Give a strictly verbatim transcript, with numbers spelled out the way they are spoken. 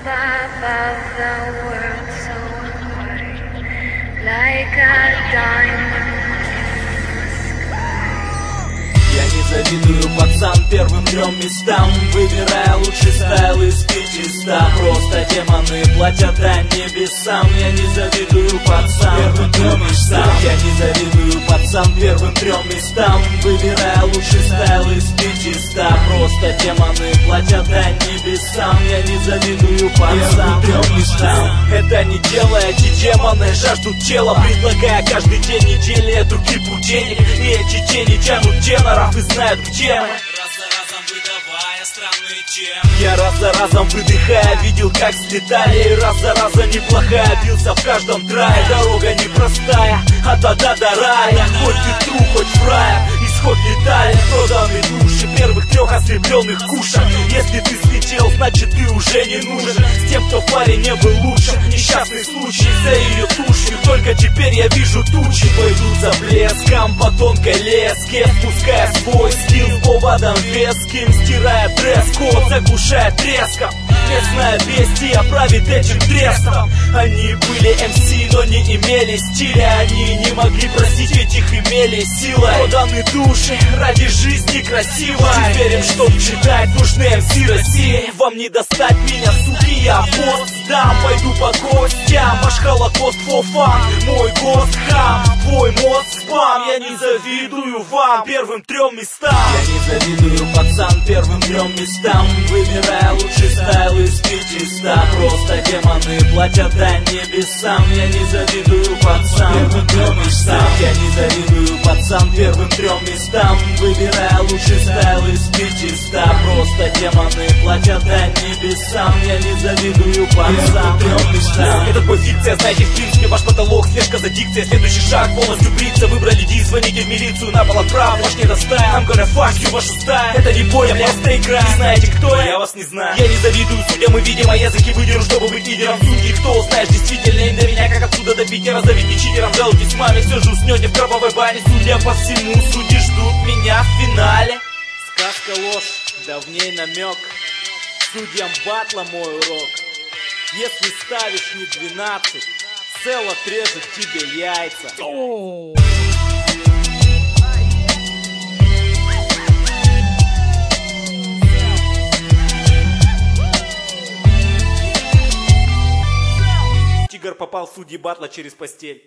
above the world so high, like a diamond in the sky. Я не завидую, пацан, первым трем местам, выбирая лучший стайл из пятиста. Просто демоны платят до небесам. Я не завидую, пацан, первым трем местам. Я не завидую, пацан, первым трем местам, выбирая лучший стайл из пятиста. Просто демоны платят до небесам. Я не завидую, пацан, трем местам. Это не дело, эти демоны жаждут тела, предлагая каждый день недели эту кипу денег. И эти тени тянут теноров и знают, где мы. Раз за разом выдавая странные темы. Я раз за разом выдыхая видел, как взлетали, и раз за разом неплохая бился в каждом драе. Дорога непростая, от ада до рая. Хоть ты тру, хоть в рая, исход летали. Проданные души первых трех ослепленных кушек. Если ты слетел, значит ты уже не нужен. С тем, кто в паре не был лучшим. Несчастный случай за ее тушью. Только теперь я вижу тучи. Пойдут за блеском по тонкой леске, спуская свой стил с поводом веским, стирая дресс-код, заглушая треском. Местное бестия правит этим треском. Они были эм си, но не имели стиля. Они не могли простить, ведь их имели силой. Проданы души ради жизни красивой. Теперь им, чтоб читать, нужны эм си России. Вам не достать меня, суки, я пост дам. Пойду по гостям, аж холокост for fun. Мой гост хам, твой мозг спам. Я не завидую вам, первым трем местам. Я не завидую, пацан, первым трем местам, выбирая лучший стайл из пятиста. Просто демоны платят до небесам. Я не завидую, пацан, первым трем местам. Я не завидую, пацан, первым трем местам, выбирая лучший стайл из пятиста. Просто демоны платят до небесам. Я не завидую, пацан, трем местам. Это позиция, знаете, в принципе ваш потолок, слежка за дикцией. Следующий шаг, полностью бриться. Выбрали ди, звоните в милицию, на пол отправ. Ваш не достать, I'm gonna fuck you, вашу стаю. Это не бой, я просто игра. Не знаете, кто я? Я вас не знаю. Я не завидую судьям и видимо языки выдеру, чтобы быть лидером. Судьи, кто знаешь, действительно им до меня, как отсюда до Питера. Зовите читером, жалуйтесь маме, все же уснете в кровавой бане. Судя по всему, судьи ждут меня в финале. Сказка ложь, давней намек. Судьям батла мой урок. Если ставишь не двенадцать, цел отрежет тебе яйца. Тигр попал в судьи батла через постель.